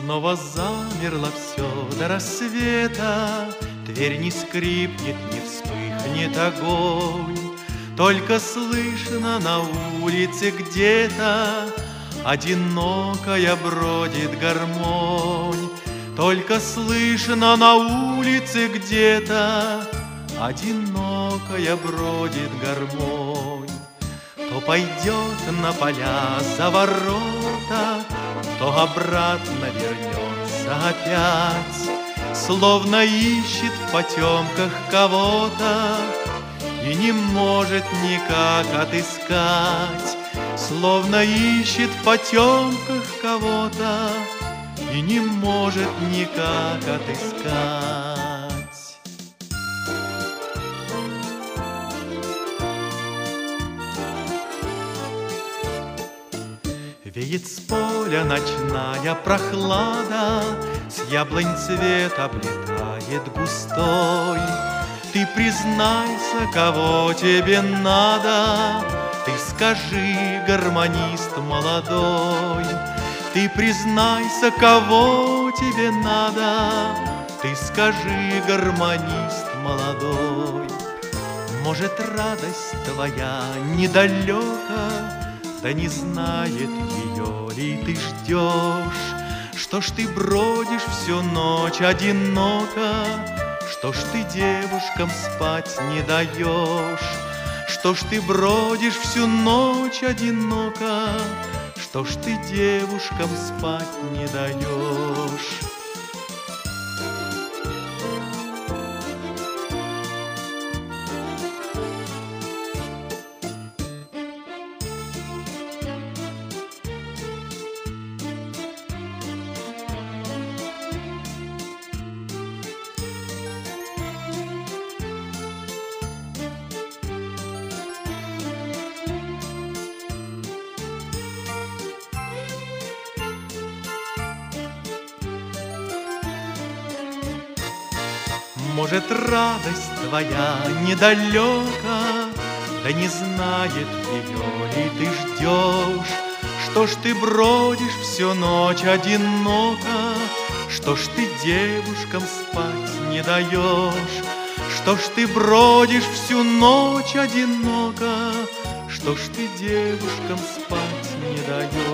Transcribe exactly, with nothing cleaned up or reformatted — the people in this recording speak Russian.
Снова замерло все до рассвета, дверь не скрипнет, не вспыхнет огонь. Только слышно на улице где-то одинокая бродит гармонь. Только слышно на улице где-то одинокая бродит гармонь. То пойдет на поля за ворота, то обратно вернется опять, словно ищет в потемках кого-то и не может никак отыскать, словно ищет в потемках кого-то и не может никак отыскать. Веет с поля ночная прохлада, с яблонь цвет облетает густой. Ты признайся, кого тебе надо, ты скажи, гармонист молодой. Ты признайся, кого тебе надо, ты скажи, гармонист молодой. Может, радость твоя недалека, да не знает ее ли ты ждешь? Что ж ты бродишь всю ночь одиноко? Что ж ты девушкам спать не даешь? Что ж ты бродишь всю ночь одиноко? Что ж ты девушкам спать не даешь? Может, радость твоя недалека, да не знает ее ли ты ждешь? Что ж ты бродишь всю ночь одиноко? Что ж ты девушкам спать не даешь? Что ж ты бродишь всю ночь одиноко? Что ж ты девушкам спать не даешь?